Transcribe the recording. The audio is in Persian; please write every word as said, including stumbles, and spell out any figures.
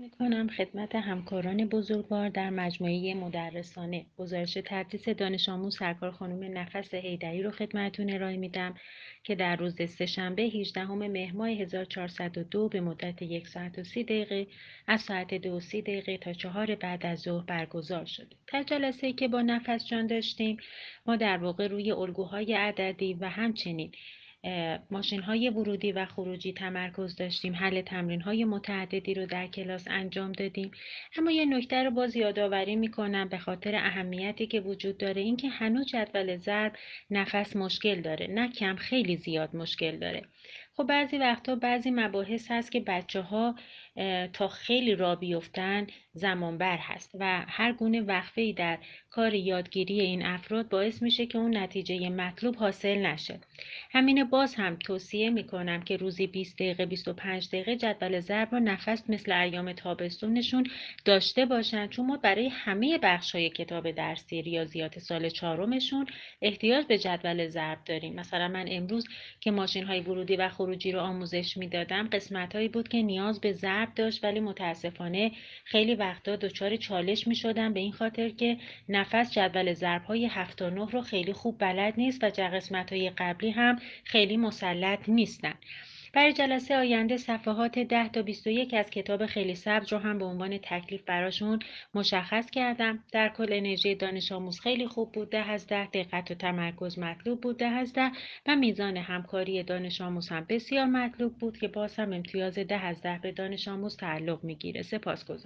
می‌کنم خدمت همکاران بزرگوار در مجموعه مدرسانه. گزارش تدریس دانش آموز سرکار خانم نفس حیدری رو خدمتتون ارائه میدم که در روز سه‌شنبه هجدهم مهر ماه هزار و چهارصد و دو به مدت یک ساعت و سی دقیقه از ساعت دو و سی دقیقه تا چهار بعد از ظهر برگزار شد. در جلسه‌ای که با نفس جان داشتیم، ما در واقع روی الگوهای عددی و همچنین ماشین های ورودی و خروجی تمرکز داشتیم. حل تمرین های متعددی رو در کلاس انجام دادیم. اما یه نکته رو باز یادآوری میکنم به خاطر اهمیتی که وجود داره، اینکه هنوز جدول ضرب نفس مشکل داره، نه کم، خیلی زیاد مشکل داره. خب بعضی وقتا بعضی مباحث هست که بچه ها تا خیلی را بیفتن زمان بر هست و هر گونه وقفه‌ای در کار یادگیری این افراد باعث میشه که اون نتیجه مطلوب حاصل نشه. همینه، باز هم توصیه میکنم که روزی بیست دقیقه بیست و پنج دقیقه جدول ضرب و نفس مثل ایام تابستونشون داشته باشن، چون ما برای همه بخش‌های کتاب درسی ریاضیات سال چهارمشون احتیاج به جدول ضرب داریم. مثلا من امروز که ماشین‌های ورودی و خروجی رو آموزش میدادم، قسمت‌هایی بود که نیاز به ضرب داشت، ولی متاسفانه خیلی وقتا دچار چالش می‌شدم به این خاطر که نفس جدول ضرب‌های هفت تا نه رو خیلی خوب بلد نیست و قسمت‌های قبلی هم خیلی مسلط نیستن. برای جلسه آینده صفحات ده تا بیست و یک از کتاب خیلی سبز رو هم به عنوان تکلیف براشون مشخص کردم. در کل انرژی دانش آموز خیلی خوب بود، ده از ده، دقت و تمرکز مطلوب بود، ده از ده، و میزان همکاری دانش آموز هم بسیار مطلوب بود که باز هم امتیاز ده از ده به دانش آموز تعلق میگیره. سپاسگزارم.